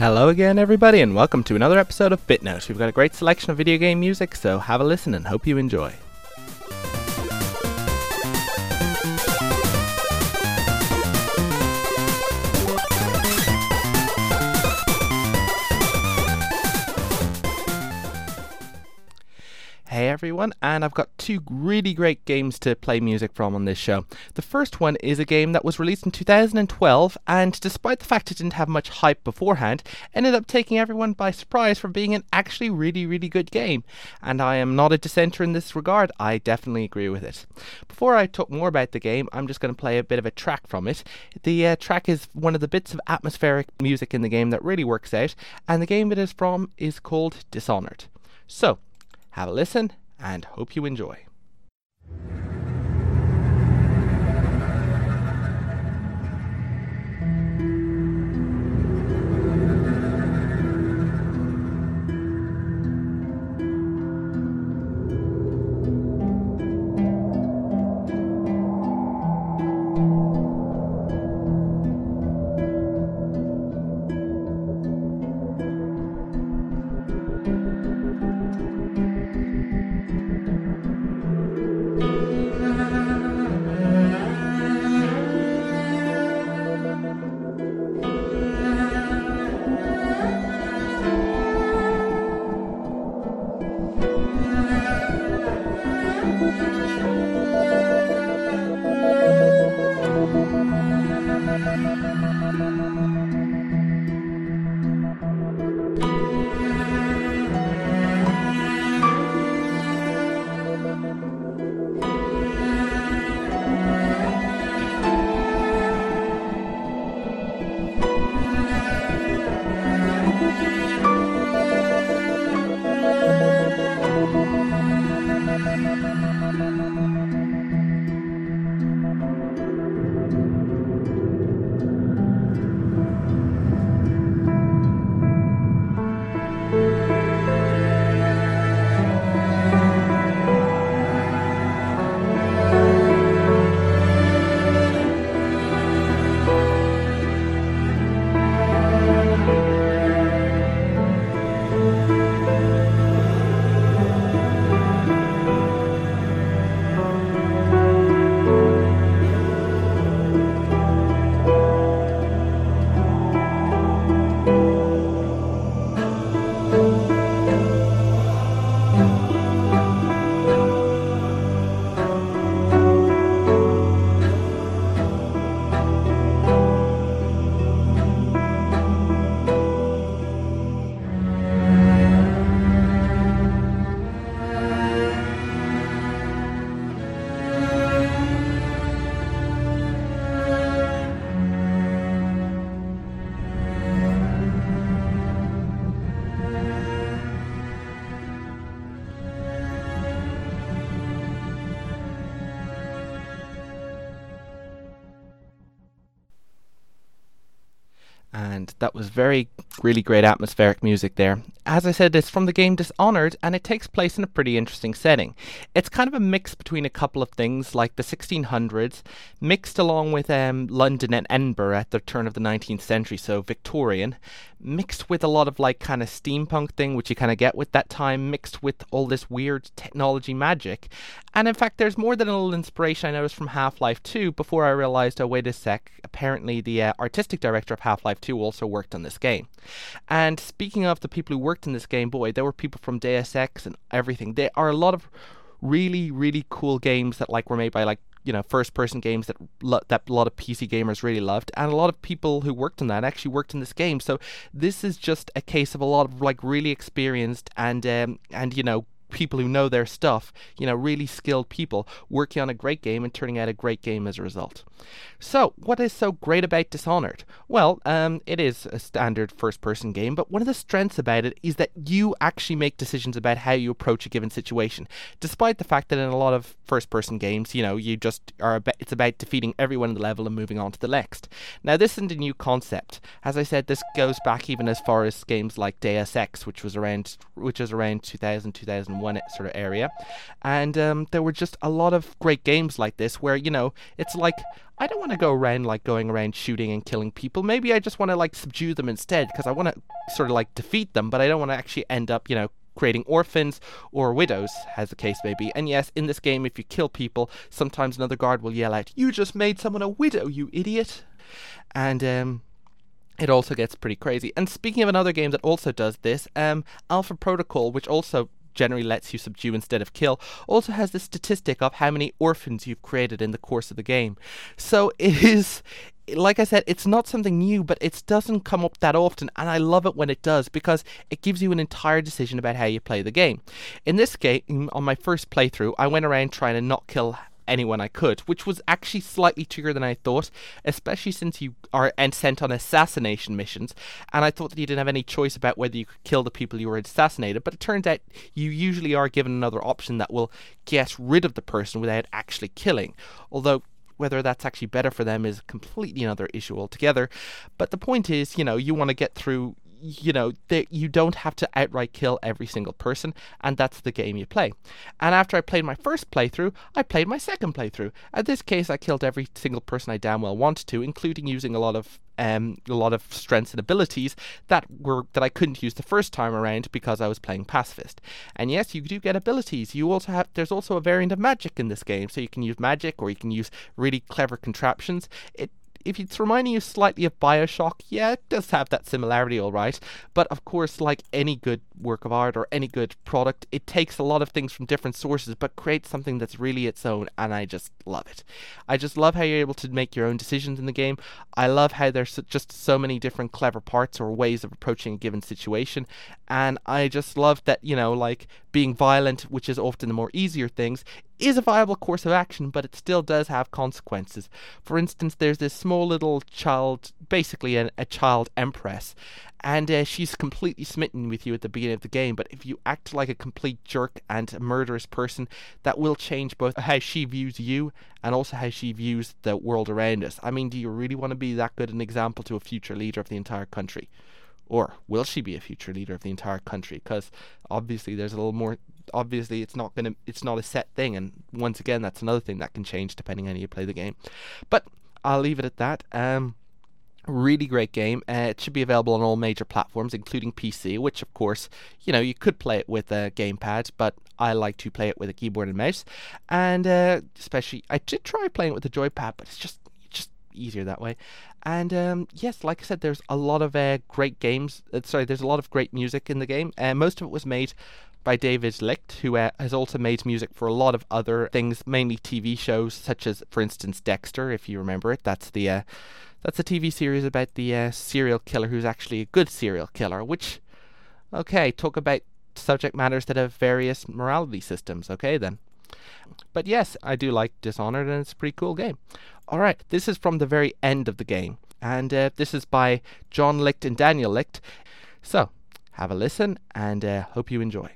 Hello again, everybody, and welcome to another episode of BitNote. We've got a great selection of video game music, so have a listen and hope you enjoy. Hey everyone, and I've got two really great games to play music from on this show. The first one is a game that was released in 2012, and despite the fact it didn't have much hype beforehand, ended up taking everyone by surprise from being an actually really good game. And I am not a dissenter in this regard, I definitely agree with it. Before I talk more about the game, I'm just going to play a bit of a track from it. The track is one of the bits of atmospheric music in the game that really works out, and the game it is from is called Dishonored. So, have a listen, and hope you enjoy. And that was really great atmospheric music there. As I said, it's from the game Dishonored, and it takes place in a pretty interesting setting. It's kind of a mix between a couple of things, like the 1600s, mixed along with London and Edinburgh at the turn of the 19th century, so Victorian, mixed with a lot of like kind of steampunk thing, which you kind of get with that time, mixed with all this weird technology magic. And in fact, there's more than a little inspiration I noticed from Half-Life 2 before I realized, oh wait a sec, apparently the artistic director of Half-Life 2 also worked on this game. And speaking of the people who worked in this game, boy, there were people from Deus Ex and everything. There are a lot of really cool games that like were made by like, you know, first-person games that a lot of PC gamers really loved, and a lot of people who worked on that actually worked in this game. So this is just a case of a lot of like really experienced and you know, people who know their stuff, you know, really skilled people working on a great game and turning out a great game as a result. So, what is so great about Dishonored? Well, it is a standard first-person game, but one of the strengths about it is that you actually make decisions about how you approach a given situation, despite the fact that in a lot of first-person games, you know, you just are it's about defeating everyone in the level and moving on to the next. Now, this isn't a new concept. As I said, this goes back even as far as games like Deus Ex, which was around 2000, 2001. one sort of area. And there were just a lot of great games like this where, it's like, I don't want to go around like going around shooting and killing people. Maybe I just want to like subdue them instead, because I want to sort of like defeat them, but I don't want to actually end up, creating orphans or widows, as the case may be. And yes, in this game, if you kill people, sometimes another guard will yell out, "You just made someone a widow, you idiot!" And it also gets pretty crazy. And speaking of another game that also does this, Alpha Protocol, which also generally lets you subdue instead of kill, also has the statistic of how many orphans you've created in the course of the game. So it is, like I said, it's not something new, but it doesn't come up that often, and I love it when it does, because it gives you an entire decision about how you play the game. In this game, on my first playthrough, I went around trying to not kill anyone I could, which was actually slightly trickier than I thought, especially since you are sent on assassination missions, and I thought that you didn't have any choice about whether you could kill the people you were assassinated, but it turns out you usually are given another option that will get rid of the person without actually killing, although whether that's actually better for them is completely another issue altogether. But the point is, you want to get through, you don't have to outright kill every single person, and that's the game you play. And after I played my first playthrough, I played my second playthrough. In this case, I killed every single person I damn well wanted to, including using a lot of strengths and abilities that I couldn't use the first time around because I was playing pacifist. And yes, you do get abilities. There's also a variant of magic in this game, so you can use magic or you can use really clever contraptions. If it's reminding you slightly of BioShock, yeah, it does have that similarity, all right. But of course, like any good work of art or any good product, it takes a lot of things from different sources, but creates something that's really its own, and I just love it. I just love how you're able to make your own decisions in the game. I love how there's just so many different clever parts or ways of approaching a given situation, and I just love that, like being violent, which is often the more easier things, is a viable course of action, but it still does have consequences. For instance, there's this small little child, basically a child empress, and she's completely smitten with you at the beginning of the game, but if you act like a complete jerk and a murderous person, that will change both how she views you and also how she views the world around us. I mean, do you really want to be that good an example to a future leader of the entire country? Or will she be a future leader of the entire country? Because obviously there's a little more. Obviously, it's not a set thing, and once again, that's another thing that can change depending on how you play the game. But I'll leave it at that. Really great game. It should be available on all major platforms, including PC, which of course, you could play it with a gamepad, but I like to play it with a keyboard and mouse. And especially, I did try playing it with a joypad, but it's just easier that way. And yes, like I said, there's a lot of great games. There's a lot of great music in the game. Most of it was made by David Licht, who has also made music for a lot of other things, mainly TV shows, such as, for instance, Dexter, if you remember it. That's a TV series about the serial killer who's actually a good serial killer, which, okay, talk about subject matters that have various morality systems, okay then. But yes, I do like Dishonored, and it's a pretty cool game. Alright, this is from the very end of the game, and this is by John Licht and Daniel Licht. So, have a listen, and hope you enjoy.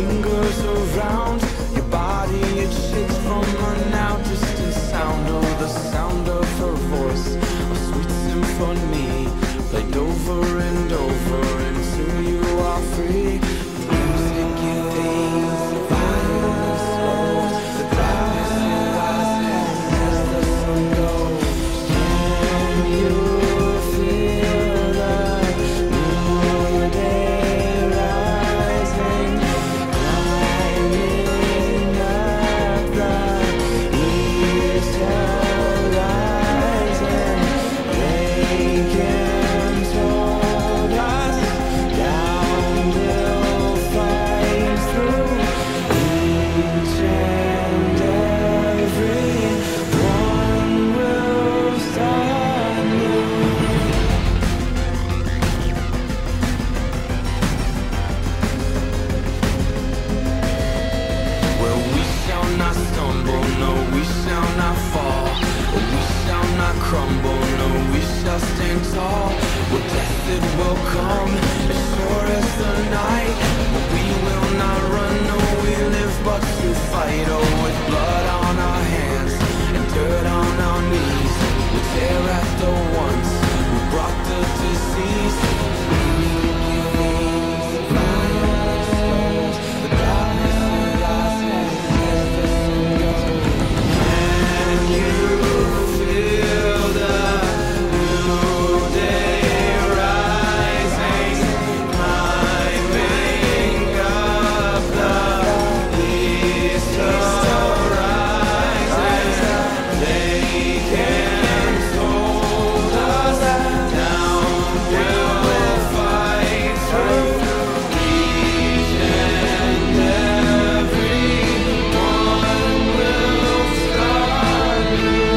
fingers around your body, it shakes from a now distant sound. Oh, the sound of her voice, a sweet symphony, played over and over until you are free. The music it fades, the violence slows, the darkness it rises as the sun goes. Can you feel the new day rising, climbing up the east horizon? Reagan told us down will fight through each and every one will start new. Well, we shall not stumble, no, we shall not fall. We shall not crumble, no, we shall stand tall. Well, death it will come, as sure as the night. But we will not run, no, we live but to fight. Oh, with blood on our hands and dirt on our knees, we tear at the ones who brought the disease. The darkness rises as the sun goes. Can you feel the new day rising, climbing up the east horizon? They can't hold us down, we'll fight through each and every one will start new.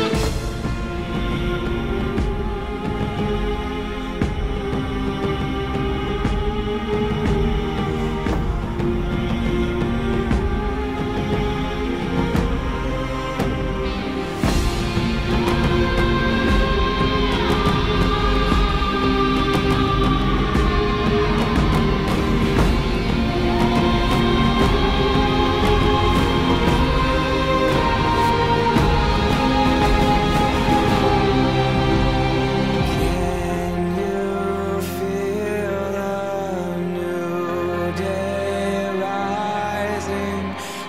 Can you feel the new day rising,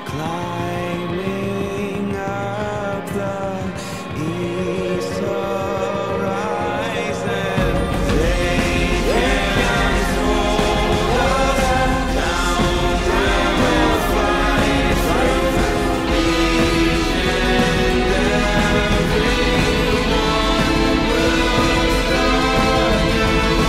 climbing up the east horizon? They can't hold us down, we'll fight through each and every one will start new.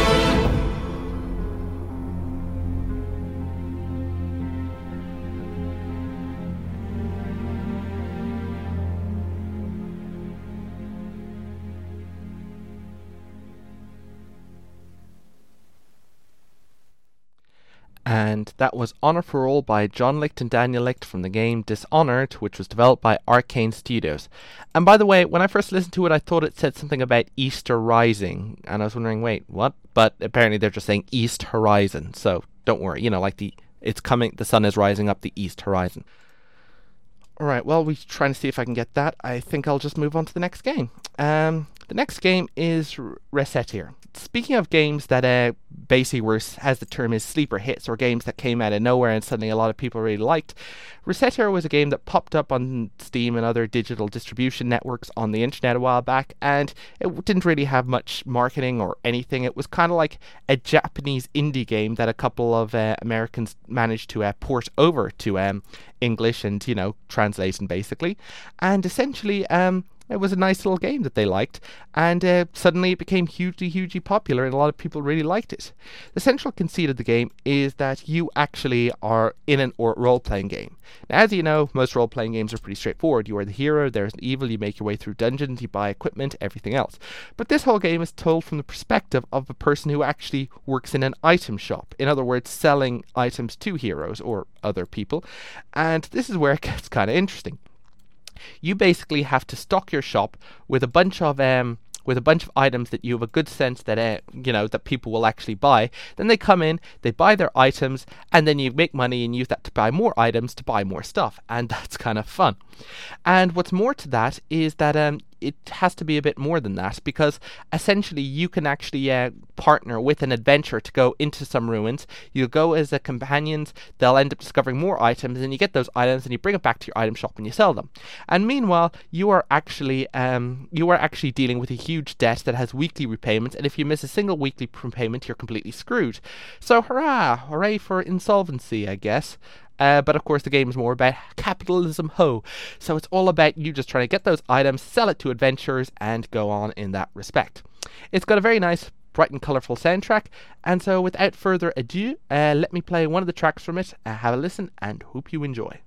And that was Honor for All by John Licht and Daniel Licht from the game Dishonored, which was developed by Arcane Studios. And by the way, when I first listened to it, I thought it said something about Easter Rising, and I was wondering, wait, what? But apparently they're just saying East Horizon, so don't worry, like it's coming, the sun is rising up the East Horizon. Alright, well, we're trying to see if I can get that. I think I'll just move on to the next game. The next game is Resetir. Speaking of games that basically as the term is sleeper hits, or games that came out of nowhere and suddenly a lot of people really liked, Resetir was a game that popped up on Steam and other digital distribution networks on the internet a while back, and it didn't really have much marketing or anything. It was kind of like a Japanese indie game that a couple of Americans managed to port over to English and, translation basically. And essentially, it was a nice little game that they liked, and suddenly it became hugely popular, and a lot of people really liked it. The central conceit of the game is that you actually are in an role-playing game. Now, as you know, most role-playing games are pretty straightforward. You are the hero, there's an evil, you make your way through dungeons, you buy equipment, everything else. But this whole game is told from the perspective of a person who actually works in an item shop. In other words, selling items to heroes or other people. And this is where it gets kind of interesting. You basically have to stock your shop with a bunch of with a bunch of items that you have a good sense that that people will actually buy. Then they come in, they buy their items, and then you make money and use that to buy more items to buy more stuff, and that's kind of fun. And what's more to that is that it has to be a bit more than that, because essentially you can actually partner with an adventurer to go into some ruins. You'll go as a companions, they'll end up discovering more items, and you get those items and you bring it back to your item shop and you sell them. And meanwhile, you are actually dealing with a huge debt that has weekly repayments, and if you miss a single weekly repayment, you're completely screwed. So hooray for insolvency, I guess. But of course the game is more about capitalism, so it's all about you just trying to get those items, sell it to adventurers, and go on in that respect. It's got a very nice, bright and colourful soundtrack, and so without further ado, let me play one of the tracks from it. Have a listen and hope you enjoy.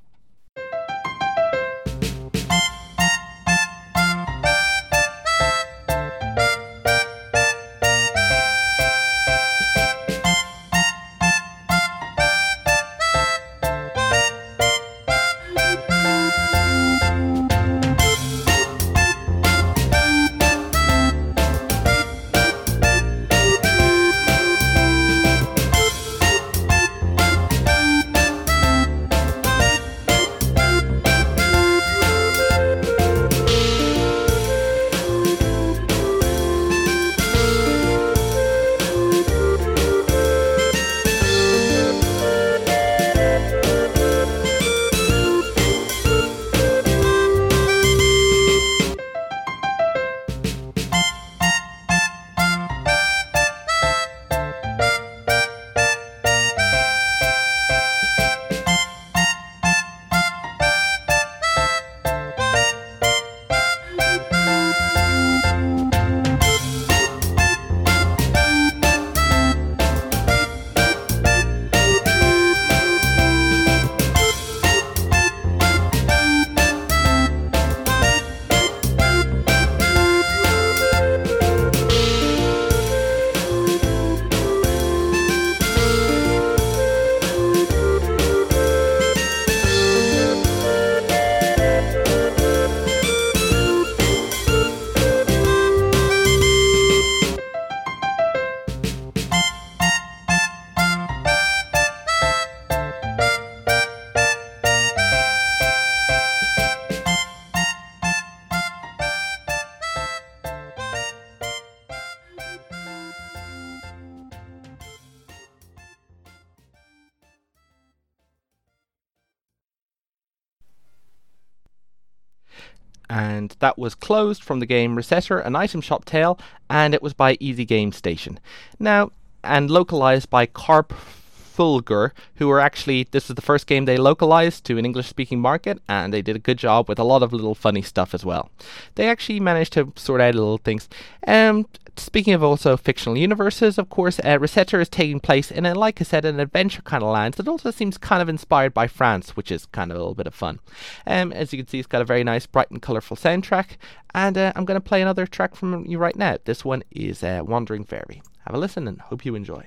And that was Closed from the game Resetter, an item shop tale, and it was by Easy Game Station. Now, and localized by Carp Fulgur, who were actually, this was the first game they localized to an English-speaking market, and they did a good job with a lot of little funny stuff as well. They actually managed to sort out little things. Speaking of also fictional universes, of course, Resetter is taking place in, like I said, an adventure kind of land that also seems kind of inspired by France, which is kind of a little bit of fun. As you can see, it's got a very nice, bright and colourful soundtrack, and I'm going to play another track from you right now. This one is Wandering Fairy. Have a listen and hope you enjoy.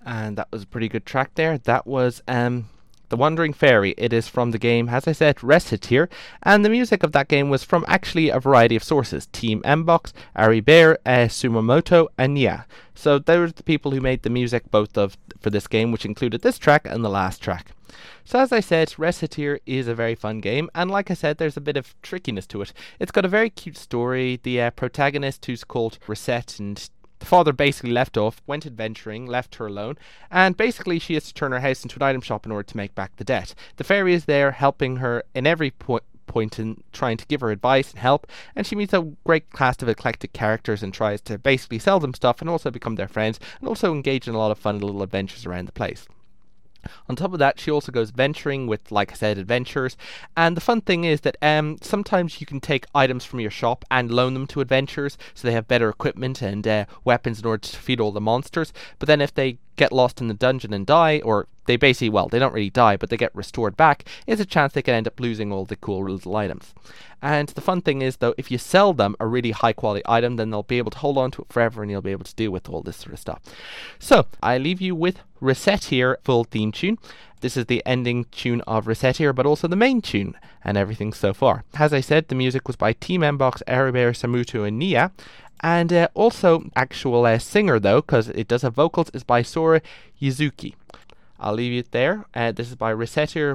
And that was a pretty good track there. That was The Wandering Fairy. It is from the game, as I said, Recettear, and the music of that game was from actually a variety of sources. Team Mbox, Ari Bear, Sumamoto, and Nia. So they were the people who made the music for this game, which included this track and the last track. So as I said, Recettear is a very fun game, and like I said, there's a bit of trickiness to it. It's got a very cute story. The protagonist, who's called Reset, and the father basically left off, went adventuring, left her alone, and basically she has to turn her house into an item shop in order to make back the debt. The fairy is there helping her in every point in trying to give her advice and help, and she meets a great cast of eclectic characters and tries to basically sell them stuff and also become their friends, and also engage in a lot of fun little adventures around the place. On top of that, she also goes venturing with, like I said, adventures. And the fun thing is that sometimes you can take items from your shop and loan them to adventurers, so they have better equipment and weapons in order to defeat all the monsters. But then if they get lost in the dungeon and die, or they basically, well, they don't really die, but they get restored back, is a chance they could end up losing all the cool little items. And the fun thing is, though, if you sell them a really high quality item, then they'll be able to hold on to it forever and you'll be able to deal with all this sort of stuff. So, I leave you with Recettear full theme tune. This is the ending tune of Recettear, but also the main tune and everything so far. As I said, the music was by Team Mbox, Aribear, Samuto, and Nia. And also, actual singer, though, because it does have vocals, is by Sora Yuzuki. I'll leave it there. This is by Recettear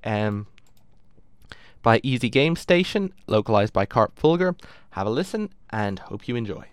by Easy Game Station, localized by Carp Fulgur. Have a listen and hope you enjoy.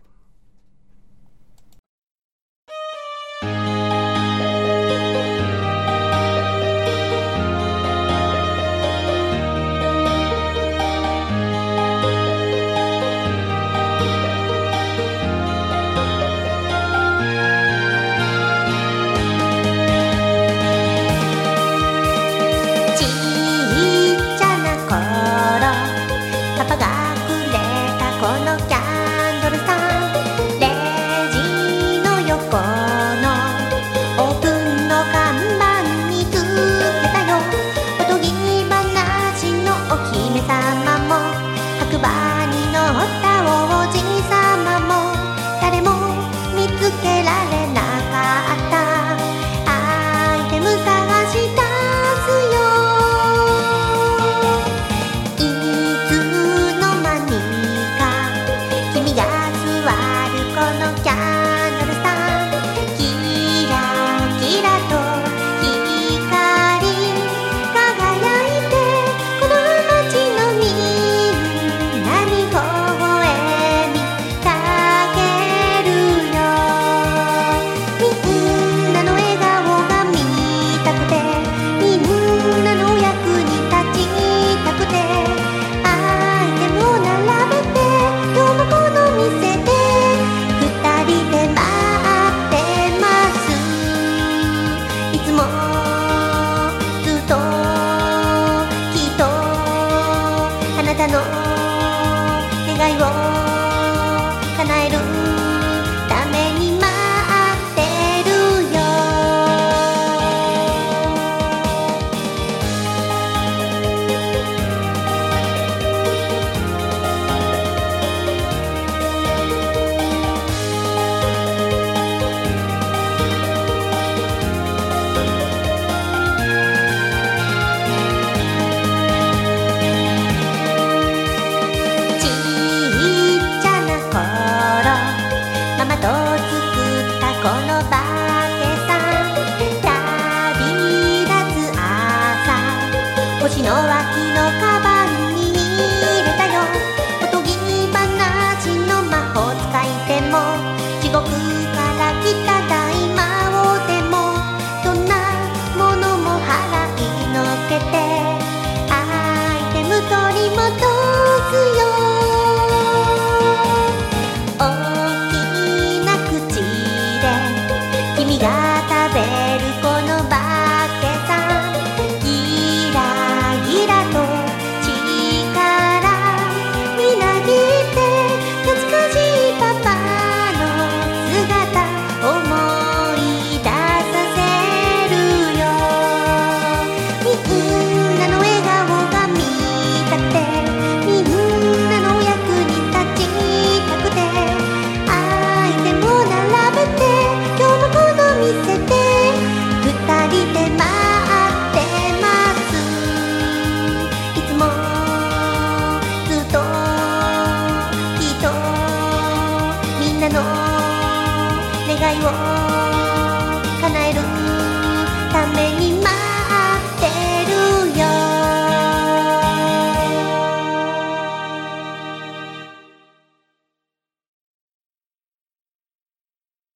ために